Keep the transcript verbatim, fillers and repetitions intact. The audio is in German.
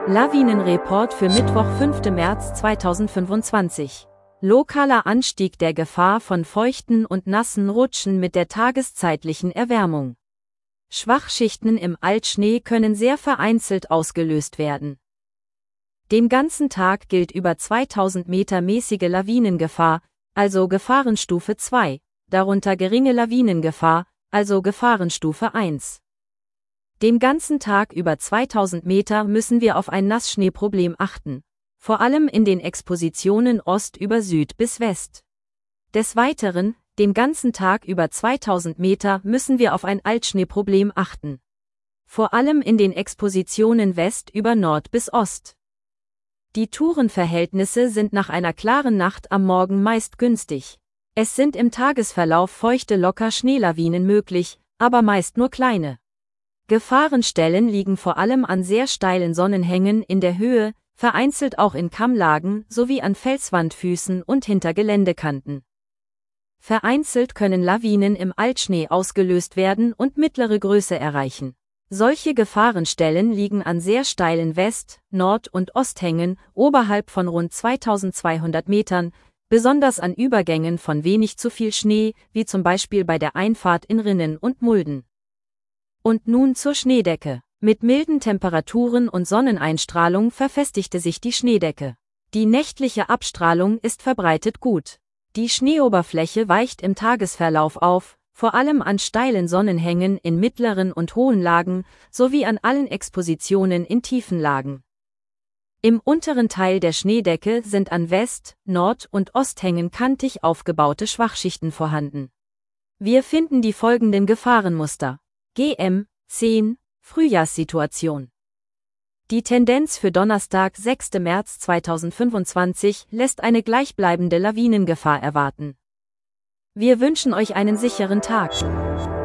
Lawinenreport für Mittwoch, fünften März zweitausendfünfundzwanzig. Lokaler Anstieg der Gefahr von feuchten und nassen Rutschen mit der tageszeitlichen Erwärmung. Schwachschichten im Altschnee können sehr vereinzelt ausgelöst werden. Den ganzen Tag gilt über zweitausend Meter mäßige Lawinengefahr, also Gefahrenstufe zwei, darunter geringe Lawinengefahr, also Gefahrenstufe eins. Den ganzen Tag über zweitausend Meter müssen wir auf ein Nassschneeproblem achten, vor allem in den Expositionen Ost über Süd bis West. Des Weiteren, den ganzen Tag über zweitausend Meter müssen wir auf ein Altschneeproblem achten. Vor allem in den Expositionen West über Nord bis Ost. Die Tourenverhältnisse sind nach einer klaren Nacht am Morgen meist günstig. Es sind im Tagesverlauf feuchte locker Schneelawinen möglich, aber meist nur kleine. Gefahrenstellen liegen vor allem an sehr steilen Sonnenhängen in der Höhe, vereinzelt auch in Kammlagen sowie an Felswandfüßen und hinter Geländekanten. Vereinzelt können Lawinen im Altschnee ausgelöst werden und mittlere Größe erreichen. Solche Gefahrenstellen liegen an sehr steilen West-, Nord- und Osthängen oberhalb von rund zweitausendzweihundert Metern, besonders an Übergängen von wenig zu viel Schnee, wie zum Beispiel bei der Einfahrt in Rinnen und Mulden. Und nun zur Schneedecke. Mit milden Temperaturen und Sonneneinstrahlung verfestigte sich die Schneedecke. Die nächtliche Abstrahlung ist verbreitet gut. Die Schneeoberfläche weicht im Tagesverlauf auf, vor allem an steilen Sonnenhängen in mittleren und hohen Lagen, sowie an allen Expositionen in tiefen Lagen. Im unteren Teil der Schneedecke sind an West-, Nord- und Osthängen kantig aufgebaute Schwachschichten vorhanden. Wir finden die folgenden Gefahrenmuster. G M zehn Frühjahrssituation. Die Tendenz für Donnerstag, sechsten März zweitausendfünfundzwanzig lässt eine gleichbleibende Lawinengefahr erwarten. Wir wünschen euch einen sicheren Tag.